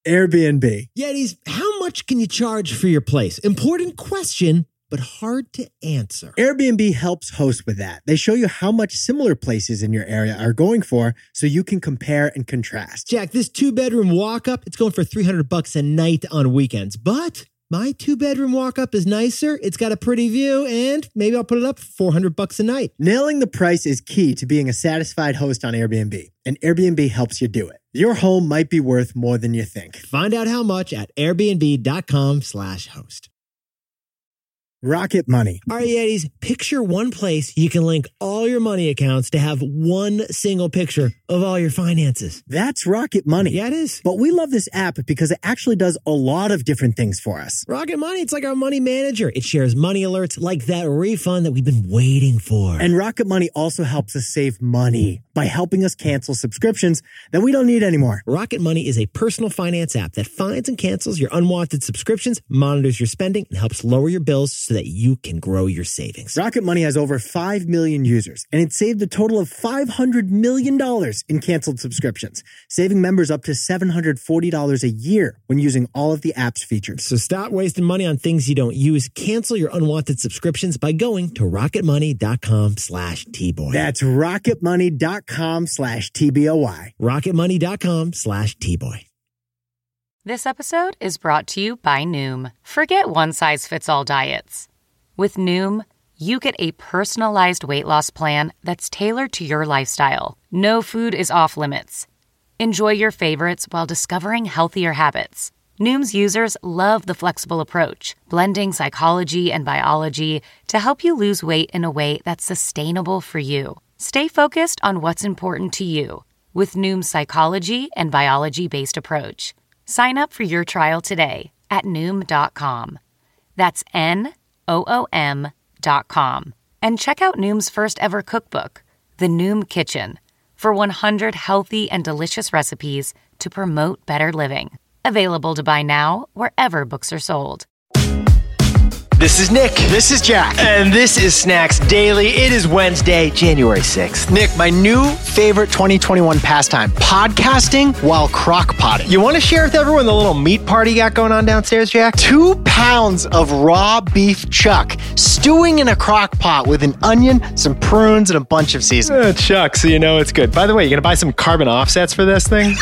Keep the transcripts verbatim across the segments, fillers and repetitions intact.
Airbnb. Yetis, how much can you charge for your place? Important question, but hard to answer. Airbnb helps host with that. They show you how much similar places in your area are going for so you can compare and contrast. Jack, this two-bedroom walk-up, it's going for three hundred bucks a night on weekends. But my two-bedroom walk-up is nicer, it's got a pretty view, and maybe I'll put it up for four hundred bucks a night. Nailing the price is key to being a satisfied host on Airbnb, and Airbnb helps you do it. Your home might be worth more than you think. Find out how much at airbnb.com slash host. Rocket Money. All right, Yetis, picture one place you can link all your money accounts to have one single picture of all your finances. That's Rocket Money. Yeah, it is. But we love this app because it actually does a lot of different things for us. Rocket Money, it's like our money manager. It shares money alerts like that refund that we've been waiting for. And Rocket Money also helps us save money by helping us cancel subscriptions that we don't need anymore. Rocket Money is a personal finance app that finds and cancels your unwanted subscriptions, monitors your spending, and helps lower your bills so that you can grow your savings. Rocket Money has over five million users, and it saved a total of five hundred million dollars in canceled subscriptions, saving members up to seven hundred forty dollars a year when using all of the app's features. So stop wasting money on things you don't use. Cancel your unwanted subscriptions by going to rocketmoney.com slash T-Boy. That's rocketmoney.com slash T B O Y. rocketmoney.com slash T-Boy. This episode is brought to you by Noom. Forget one-size-fits-all diets. With Noom, you get a personalized weight loss plan that's tailored to your lifestyle. No food is off limits. Enjoy your favorites while discovering healthier habits. Noom's users love the flexible approach, blending psychology and biology to help you lose weight in a way that's sustainable for you. Stay focused on what's important to you with Noom's psychology and biology-based approach. Sign up for your trial today at Noom dot com. That's N O O M dot com. And check out Noom's first ever cookbook, The Noom Kitchen, for one hundred healthy and delicious recipes to promote better living. Available to buy now wherever books are sold. This is Nick. This is Jack. And this is Snacks Daily. It is Wednesday, January sixth. Nick, my new favorite twenty twenty-one pastime, podcasting while crock potting. You want to share with everyone the little meat party you got going on downstairs, Jack? Two pounds of raw beef chuck stewing in a crock pot with an onion, some prunes, and a bunch of seasoning. Uh, chuck, so you know it's good. By the way, you going to buy some carbon offsets for this thing?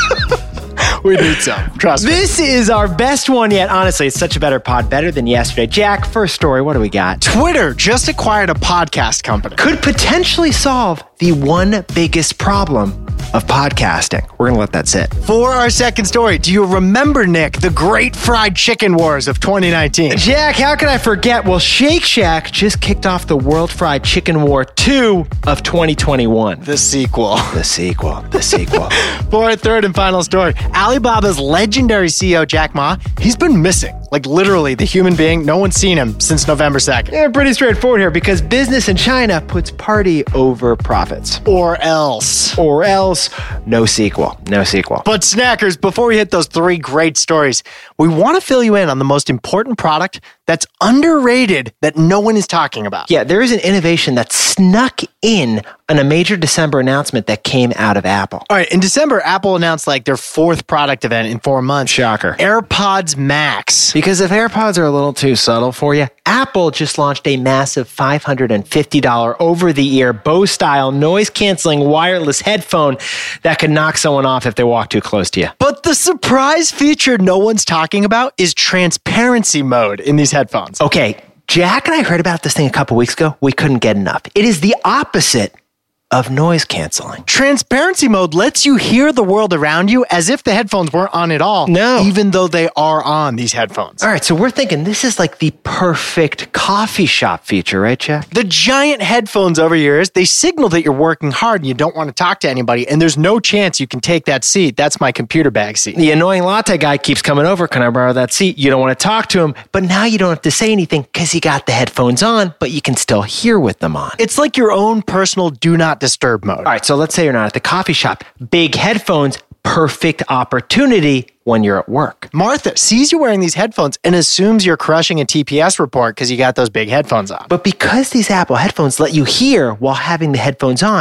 We need some. Trust me. This is our best one yet. Honestly, it's such a better pod. Better than yesterday. Jack, first story. What do we got? Twitter just acquired a podcast company. Could potentially solve the one biggest problem of podcasting. We're going to let that sit. For our second story, do you remember, Nick, the great fried chicken wars of twenty nineteen? Jack, how can I forget? Well, Shake Shack just kicked off the World Fried Chicken War two of twenty twenty-one. The sequel. The sequel. The sequel. For our third and final story, Alibaba's legendary C E O, Jack Ma, he's been missing. Like literally the human being. No one's seen him since November second. Yeah, pretty straightforward here because business in China puts party over profits. Or else. Or else. No sequel. No sequel. But snackers, before we hit those three great stories, we want to fill you in on the most important product that's underrated that no one is talking about. Yeah, there is an innovation that snuck in on a major December announcement that came out of Apple. All right, in December, Apple announced like their fourth product event in four months. Shocker. AirPods Max. Because if AirPods are a little too subtle for you, Apple just launched a massive five hundred fifty dollars over-the-ear Bose-style noise-canceling wireless headphone that could knock someone off if they walk too close to you. But the surprise feature no one's talking about is transparency mode in these headphones. Okay, Jack and I heard about this thing a couple weeks ago. We couldn't get enough. It is the opposite of noise canceling. Transparency mode lets you hear the world around you as if the headphones weren't on at all. No. Even though they are on, these headphones. All right, so we're thinking this is like the perfect coffee shop feature, right, Jack? The giant headphones over your ears, they signal that you're working hard and you don't want to talk to anybody, and there's no chance you can take that seat. That's my computer bag seat. The annoying latte guy keeps coming over. Can I borrow that seat? You don't want to talk to him, but now you don't have to say anything because you got the headphones on, but you can still hear with them on. It's like your own personal do not disturb mode. All right, so let's say you're not at the coffee shop. Big headphones, perfect opportunity when you're at work. Martha sees you wearing these headphones and assumes you're crushing a T P S report because you got those big headphones on. But because these Apple headphones let you hear while having the headphones on,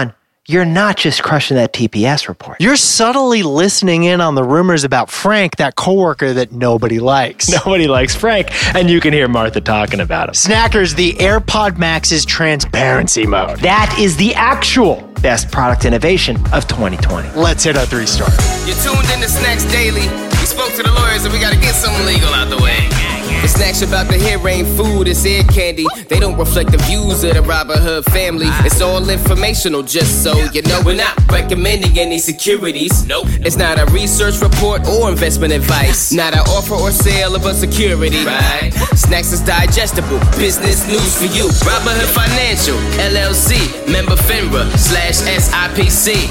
you're not just crushing that T P S report. You're subtly listening in on the rumors about Frank, that coworker that nobody likes. Nobody likes Frank, and you can hear Martha talking about him. Snackers, the AirPod Max's transparency mode. That is the actual best product innovation of twenty twenty. Let's hit our three star. You're tuned in to Snacks Daily. We spoke to the lawyers and we gotta get something legal out the way. The snacks you're about to hear ain't food, it's ear candy. They don't reflect the views of the Robin Hood family. It's all informational, just so you know. We're not recommending any securities. Nope. It's not a research report or investment advice. Not an offer or sale of a security. Right. Snacks is digestible, business news for you. Robin Hood Financial, L L C, member FINRA, slash S I P C.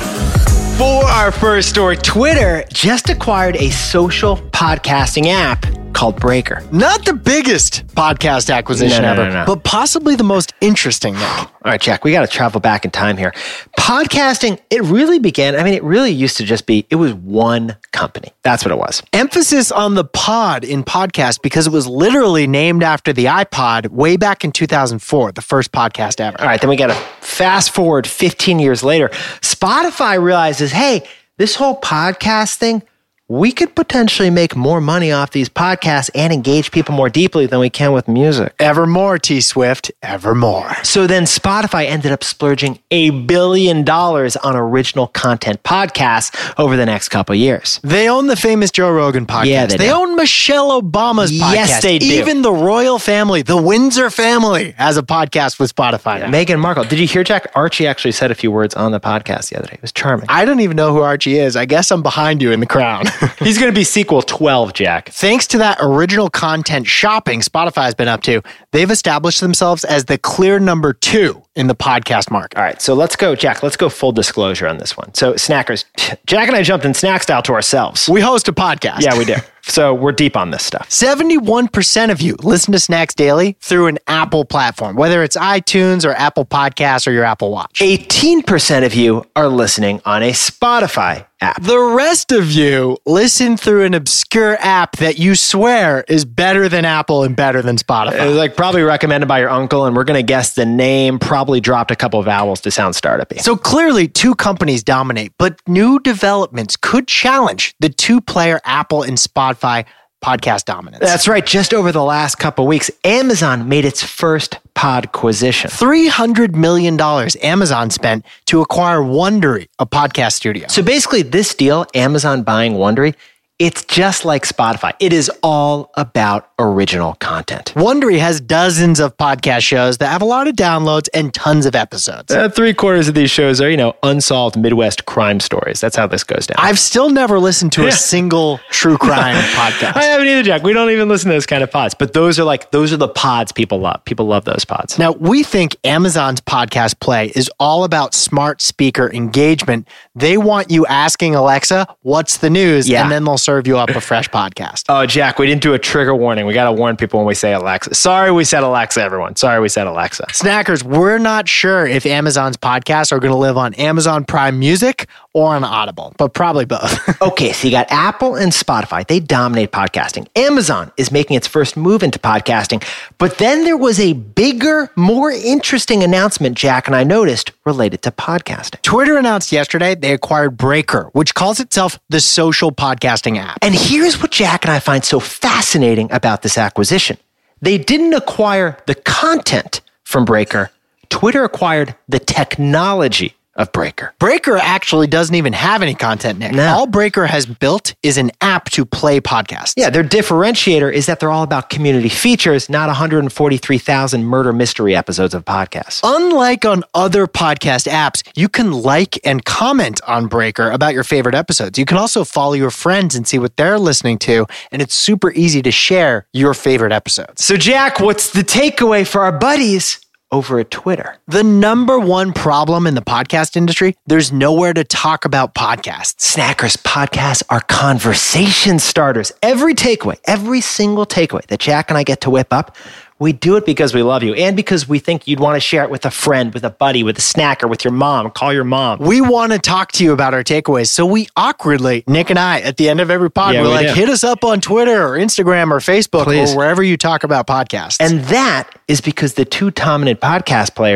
For our first story, Twitter just acquired a social podcasting app called Breaker. Not the biggest podcast acquisition No, no, ever, no, no. but possibly the most interesting, Nick. All right, Jack, we got to travel back in time here. Podcasting, it really began, I mean, it really used to just be, it was one company. That's what it was. Emphasis on the pod in podcast because it was literally named after the iPod way back in two thousand four, the first podcast ever. All right, then we got to fast forward fifteen years later. Spotify realizes, hey, this whole podcast thing, we could potentially make more money off these podcasts and engage people more deeply than we can with music. Evermore, T Swift, evermore. So then Spotify ended up splurging a billion dollars on original content podcasts over the next couple of years. They own the famous Joe Rogan podcast. Yeah, they do. own Michelle Obama's podcast. Yes, they do. Even the royal family, the Windsor family, has a podcast with Spotify now. Meghan Markle. Did you hear, Jack? Archie actually said a few words on the podcast the other day. It was charming. I don't even know who Archie is. I guess I'm behind you in the crown. He's going to be sequel twelve, Jack. Thanks to that original content shopping Spotify's been up to, they've established themselves as the clear number two in the podcast market. All right, so let's go, Jack. Let's go full disclosure on this one. So, Snackers, Jack and I jumped in snack style to ourselves. We host a podcast. Yeah, we do. So we're deep on this stuff. seventy-one percent of you listen to Snacks Daily through an Apple platform, whether it's iTunes or Apple Podcasts or your Apple Watch. eighteen percent of you are listening on a Spotify app. The rest of you listen through an obscure app that you swear is better than Apple and better than Spotify. It was like probably recommended by your uncle, and we're going to guess the name, probably dropped a couple of vowels to sound startup-y. So clearly, two companies dominate, but new developments could challenge the two-player Apple and Spotify podcast dominance. That's right. Just over the last couple of weeks, Amazon made its first podquisition. three hundred million dollars Amazon spent to acquire Wondery, a podcast studio. So basically, this deal, Amazon buying Wondery, it's just like Spotify. It is all about original content. Wondery has dozens of podcast shows that have a lot of downloads and tons of episodes. Uh, three quarters of these shows are, you know, unsolved Midwest crime stories. That's how this goes down. I've still never listened to Yeah. a single true crime podcast. I haven't either, Jack. We don't even listen to those kind of pods. But those are like, those are the pods people love. People love those pods. Now, we think Amazon's podcast play is all about smart speaker engagement. They want you asking Alexa, what's the news? Yeah. And then they'll serve you up a fresh podcast. Oh, Jack, we didn't do a trigger warning. We got to warn people when we say Alexa. Sorry we said Alexa, everyone. Sorry we said Alexa. Snackers, we're not sure if Amazon's podcasts are going to live on Amazon Prime Music or on Audible, but probably both. Okay, so you got Apple and Spotify. They dominate podcasting. Amazon is making its first move into podcasting. But then there was a bigger, more interesting announcement, Jack and I noticed, related to podcasting. Twitter announced yesterday they acquired Breaker, which calls itself the social podcasting app. And here's what Jack and I find so fascinating about this acquisition. They didn't acquire the content from Breaker. Twitter acquired the technology of Breaker. Breaker actually doesn't even have any content, Nick. No. All Breaker has built is an app to play podcasts. Yeah, their differentiator is that they're all about community features, not one hundred forty-three thousand murder mystery episodes of podcasts. Unlike on other podcast apps, you can like and comment on Breaker about your favorite episodes. You can also follow your friends and see what they're listening to, and it's super easy to share your favorite episodes. So, Jack, what's the takeaway for our buddies over at Twitter? The number one problem in the podcast industry, there's nowhere to talk about podcasts. Snackers, podcasts are conversation starters. Every takeaway, every single takeaway that Jack and I get to whip up, we do it because we love you and because we think you'd want to share it with a friend, with a buddy, with a snacker, with your mom. Call your mom. We want to talk to you about our takeaways. So we awkwardly, Nick and I, at the end of every pod, Yeah, we're we like, do. hit us up on Twitter or Instagram or Facebook Please. or wherever you talk about podcasts. And that is because the two dominant podcast players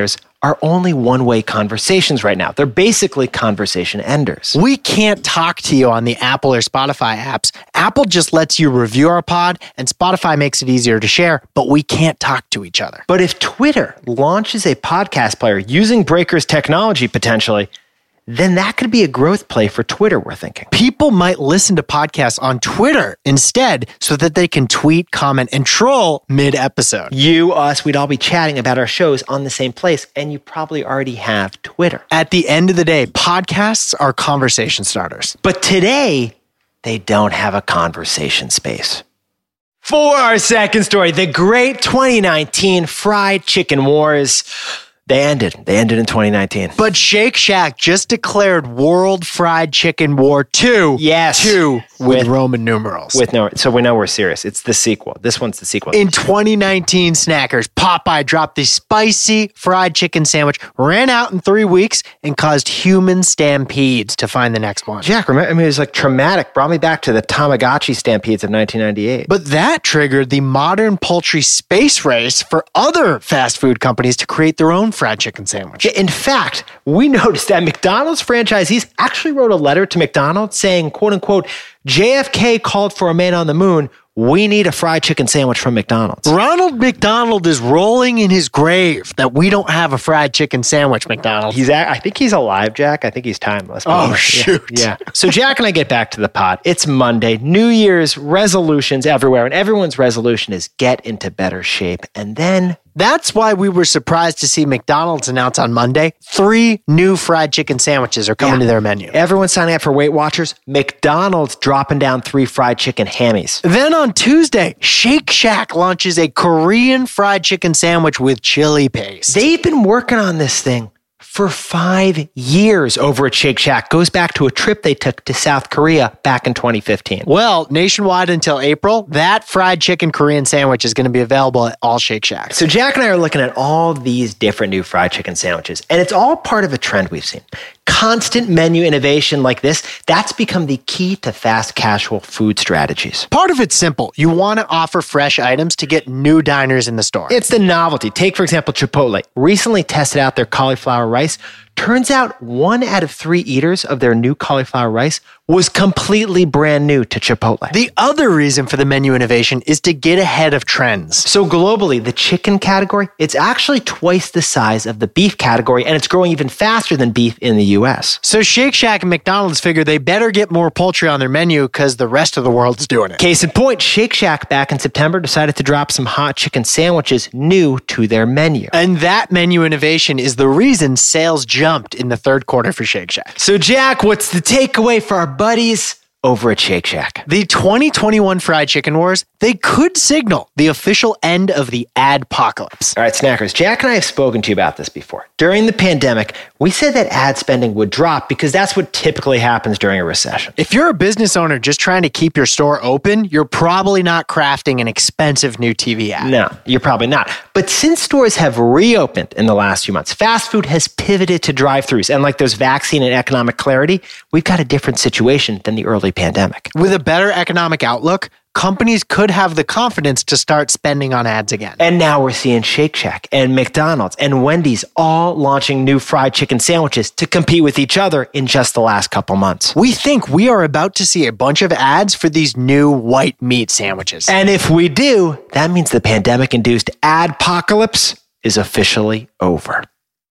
are only one-way conversations right now. They're basically conversation enders. We can't talk to you on the Apple or Spotify apps. Apple just lets you review our pod, and Spotify makes it easier to share, but we can't talk to each other. But if Twitter launches a podcast player using Breaker's technology potentially, then that could be a growth play for Twitter, we're thinking. People might listen to podcasts on Twitter instead so that they can tweet, comment, and troll mid-episode. You, us, we'd all be chatting about our shows on the same place, and you probably already have Twitter. At the end of the day, podcasts are conversation starters. But today, they don't have a conversation space. For our second story, the great twenty nineteen fried chicken wars. They ended. They ended in twenty nineteen. But Shake Shack just declared World Fried Chicken War two. Yes. two with, With- Roman numerals. With no, so we know we're serious. It's the sequel. This one's the sequel. In twenty nineteen, Snackers, Popeye dropped the spicy fried chicken sandwich, ran out in three weeks, and caused human stampedes to find the next one. Jack, remember, I mean, it was like traumatic. Brought me back to the Tamagotchi stampedes of nineteen ninety-eight. But that triggered the modern poultry space race for other fast food companies to create their own fried chicken sandwich. In fact, we noticed that McDonald's franchisees actually wrote a letter to McDonald's saying, quote unquote, J F K called for a man on the moon. We need a fried chicken sandwich from McDonald's. Ronald McDonald is rolling in his grave that we don't have a fried chicken sandwich, McDonald. He's, I think he's alive, Jack. I think he's timeless. Oh, Yeah, shoot. Yeah. So Jack and I get back to the pod. It's Monday, New Year's resolutions everywhere, and everyone's resolution is get into better shape. And then That's why we were surprised to see McDonald's announce on Monday three new fried chicken sandwiches are coming Yeah. to their menu. everyone's signing up for Weight Watchers. McDonald's dropping down three fried chicken hammies. Then on Tuesday, Shake Shack launches a Korean fried chicken sandwich with chili paste. They've been working on this thing for five years over at Shake Shack. Goes back to a trip they took to South Korea back in twenty fifteen. Well, nationwide until April, that fried chicken Korean sandwich is going to be available at all Shake Shacks. So Jack and I are looking at all these different new fried chicken sandwiches, and it's all part of a trend we've seen. Constant menu innovation like this, that's become the key to fast casual food strategies. Part of it's simple. You want to offer fresh items to get new diners in the store. It's the novelty. Take, for example, Chipotle. Recently tested out their cauliflower rice. Turns out one out of three eaters of their new cauliflower rice was completely brand new to Chipotle. The other reason for the menu innovation is to get ahead of trends. So globally, the chicken category, it's actually twice the size of the beef category, and it's growing even faster than beef in the U S. So Shake Shack and McDonald's figure they better get more poultry on their menu because the rest of the world's doing it. Case in point, Shake Shack back in September decided to drop some hot chicken sandwiches new to their menu. And that menu innovation is the reason sales jumped in the third quarter for Shake Shack. So Jack, what's the takeaway for our buddies over at Shake Shack? The twenty twenty-one fried chicken wars, they could signal the official end of the adpocalypse. All right, snackers, Jack and I have spoken to you about this before. During the pandemic, we said that ad spending would drop because that's what typically happens during a recession. If you're a business owner just trying to keep your store open, you're probably not crafting an expensive new T V ad. No, you're probably not. But since stores have reopened in the last few months, fast food has pivoted to drive-thrus. And like there's vaccine and economic clarity, we've got a different situation than the early pandemic. With a better economic outlook, companies could have the confidence to start spending on ads again. And now we're seeing Shake Shack and McDonald's and Wendy's all launching new fried chicken sandwiches to compete with each other in just the last couple months. We think we are about to see a bunch of ads for these new white meat sandwiches. And if we do, that means the pandemic-induced adpocalypse is officially over.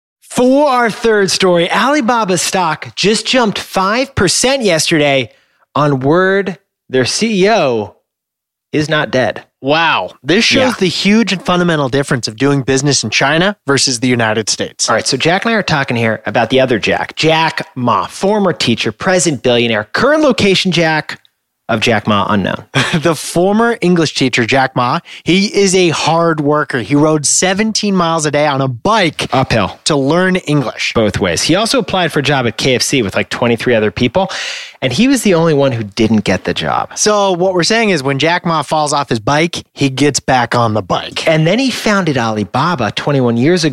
For our third story, Alibaba's stock just jumped five percent yesterday on word their C E O is not dead. Wow. This shows Yeah. the huge and fundamental difference of doing business in China versus the United States. All right, so Jack and I are talking here about the other Jack, Jack Ma, former teacher, present billionaire, current location Jack of Jack Ma unknown. The former English teacher, Jack Ma, he is a hard worker. He rode seventeen miles a day on a bike Uphill. to learn English. Both ways. He also applied for a job at K F C with like twenty-three other people, and he was the only one who didn't get the job. So what we're saying is when Jack Ma falls off his bike, he gets back on the bike. And then he founded Alibaba twenty-one years ago,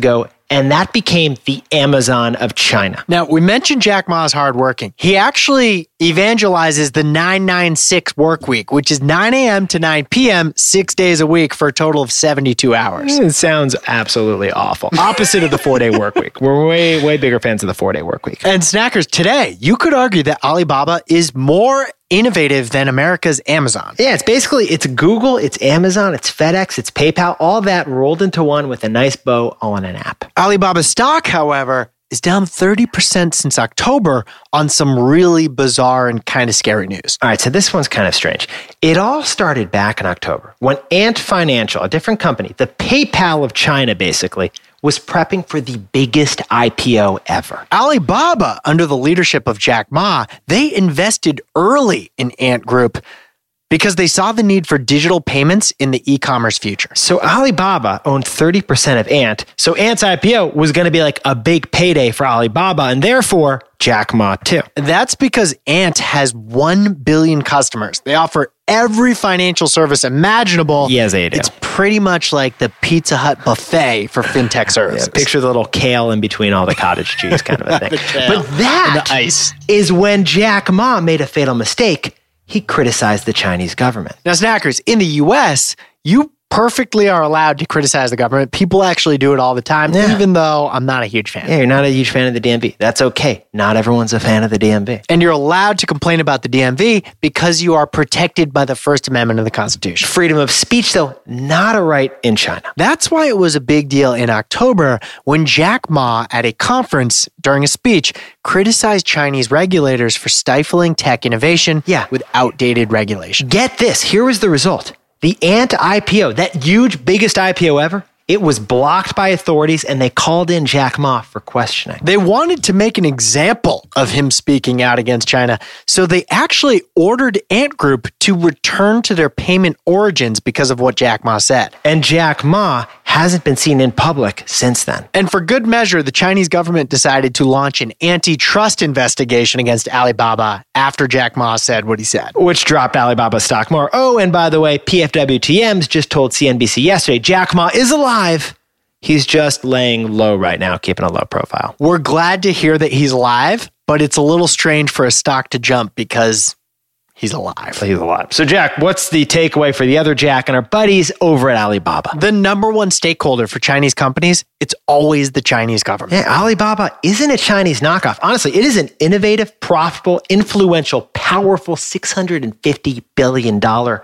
and that became the Amazon of China. Now, we mentioned Jack Ma's hardworking. He actually evangelizes the nine nine six work week, which is nine a.m. to nine p.m., six days a week for a total of seventy-two hours. It sounds absolutely awful. Opposite of the four-day work week. We're way, way bigger fans of the four-day work week. And Snackers, today, you could argue that Alibaba is more innovative than America's Amazon. Yeah, it's basically, it's Google, it's Amazon, it's FedEx, it's PayPal, all that rolled into one with a nice bow on an app. Alibaba stock, however, is down thirty percent since October on some really bizarre and kind of scary news. All right, so this one's kind of strange. It all started back in October when Ant Financial, a different company, the PayPal of China basically, was prepping for the biggest I P O ever. Alibaba, under the leadership of Jack Ma, they invested early in Ant Group because they saw the need for digital payments in the e-commerce future. So Alibaba owned thirty percent of Ant. So Ant's I P O was going to be like a big payday for Alibaba and therefore Jack Ma too. That's because Ant has one billion customers. They offer every financial service imaginable. Yes, they do. It's pretty much like the Pizza Hut buffet for fintech services. Yeah, picture the little kale in between all the cottage cheese kind of a thing. But that the ice. is when Jack Ma made a fatal mistake. He criticized the Chinese government. Now, Snackers, in the U S, you perfectly are allowed to criticize the government. People actually do it all the time, Yeah. even though I'm not a huge fan. Yeah, you're not a huge fan of the D M V. That's okay. Not everyone's a fan of the D M V. And you're allowed to complain about the D M V because you are protected by the First Amendment of the Constitution. Freedom of speech, though, not a right in China. That's why it was a big deal in October when Jack Ma, at a conference during a speech, criticized Chinese regulators for stifling tech innovation Yeah. with outdated regulation. Get this. Here was the result. The Ant I P O, that huge, biggest I P O ever, it was blocked by authorities and they called in Jack Ma for questioning. They wanted to make an example of him speaking out against China, so they actually ordered Ant Group to return to their payment origins because of what Jack Ma said. And Jack Ma hasn't been seen in public since then. And for good measure, the Chinese government decided to launch an antitrust investigation against Alibaba after Jack Ma said what he said. Which dropped Alibaba stock more. Oh, and by the way, P F W T Ms just told C N B C yesterday, Jack Ma is alive. He's just laying low right now, keeping a low profile. We're glad to hear that he's alive, but it's a little strange for a stock to jump because he's alive. He's alive. So, Jack, what's the takeaway for the other Jack and our buddies over at Alibaba? The number one stakeholder for Chinese companies, it's always the Chinese government. Yeah, Alibaba isn't a Chinese knockoff. Honestly, it is an innovative, profitable, influential, powerful six hundred fifty billion dollars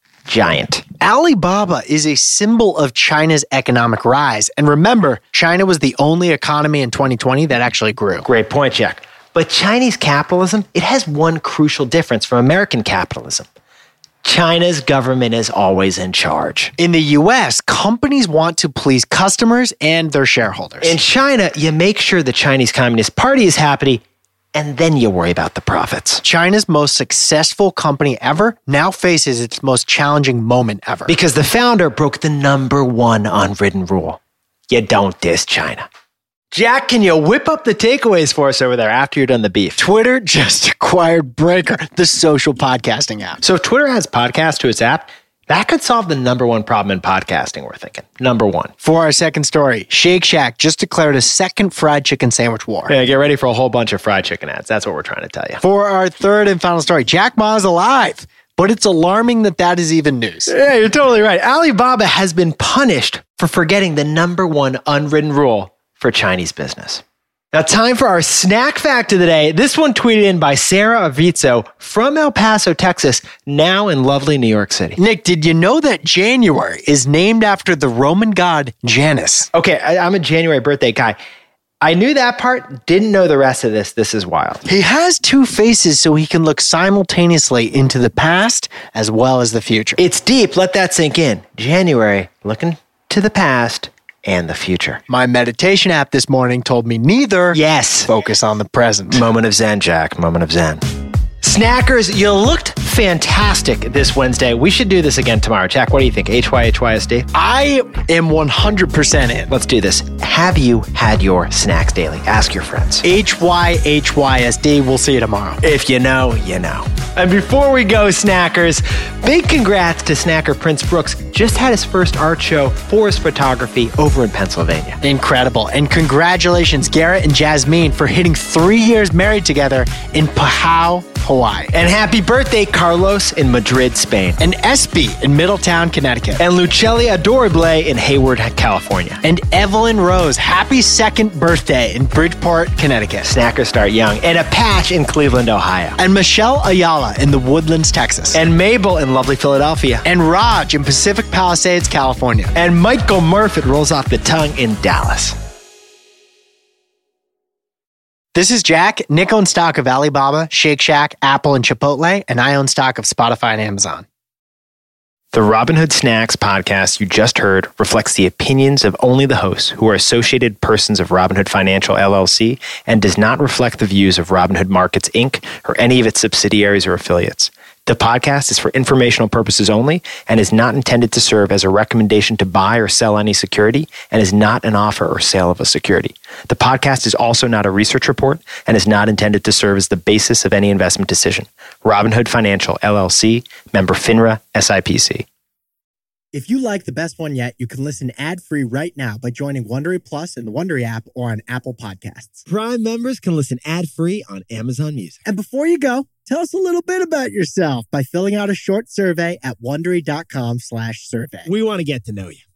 giant. Alibaba is a symbol of China's economic rise. And remember, China was the only economy in twenty twenty that actually grew. Great point, Jack. But Chinese capitalism, it has one crucial difference from American capitalism. China's government is always in charge. In the U S, companies want to please customers and their shareholders. In China, you make sure the Chinese Communist Party is happy, and then you worry about the profits. China's most successful company ever now faces its most challenging moment ever. Because the founder broke the number one unwritten rule. You don't diss China. Jack, can you whip up the takeaways for us over there after you're done the beef? Twitter just acquired Breaker, the social podcasting app. So if Twitter adds podcast to its app, that could solve the number one problem in podcasting, we're thinking. Number one. For our second story, Shake Shack just declared a second fried chicken sandwich war. Yeah, get ready for a whole bunch of fried chicken ads. That's what we're trying to tell you. For our third and final story, Jack Ma is alive, but it's alarming that that is even news. Yeah, you're totally right. Alibaba has been punished for forgetting the number one unwritten rule for Chinese business. Now, time for our snack fact of the day. This one tweeted in by Sarah Avizzo from El Paso, Texas, now in lovely New York City. Nick, did you know that January is named after the Roman god Janus? Okay, I, I'm a January birthday guy. I knew that part, didn't know the rest of this. This is wild. He has two faces so he can look simultaneously into the past as well as the future. It's deep. Let that sink in. January, looking to the past and the future. My meditation app this morning told me neither. Yes. Focus on the present. Moment of Zen, Jack. Moment of Zen. Snackers, you looked fantastic this Wednesday. We should do this again tomorrow. Jack, what do you think? H Y H Y S D? I am one hundred percent in. Let's do this. Have you had your Snacks Daily? Ask your friends. H Y H Y S D. We'll see you tomorrow. If you know, you know. And before we go, snackers, big congrats to snacker Prince Brooks. Just had his first art show for his photography over in Pennsylvania. Incredible. And congratulations, Garrett and Jasmine, for hitting three years married together in Pahau, Hawaii. And happy birthday, Carlos, in Madrid, Spain. And Espy in Middletown, Connecticut. And Luceli Adorable in Hayward, California. And Evelyn Rose, happy second birthday in Bridgeport, Connecticut. Snackers start young. And a patch in Cleveland, Ohio. And Michelle Ayala in the Woodlands, Texas. And Mabel in lovely Philadelphia. And Raj in Pacific Palisades, California. And Michael Murph, it rolls off the tongue, in Dallas. This is Jack. Nick owns stock of Alibaba, Shake Shack, Apple, and Chipotle, and I own stock of Spotify and Amazon. The Robinhood Snacks podcast you just heard reflects the opinions of only the hosts, who are associated persons of Robinhood Financial, L L C, and does not reflect the views of Robinhood Markets, Incorporated, or any of its subsidiaries or affiliates. The podcast is for informational purposes only and is not intended to serve as a recommendation to buy or sell any security and is not an offer or sale of a security. The podcast is also not a research report and is not intended to serve as the basis of any investment decision. Robinhood Financial, L L C, member FINRA, S I P C. If you like the best one yet, you can listen ad-free right now by joining Wondery Plus in the Wondery app or on Apple Podcasts. Prime members can listen ad-free on Amazon Music. And before you go, tell us a little bit about yourself by filling out a short survey at Wondery.com slash survey. We want to get to know you.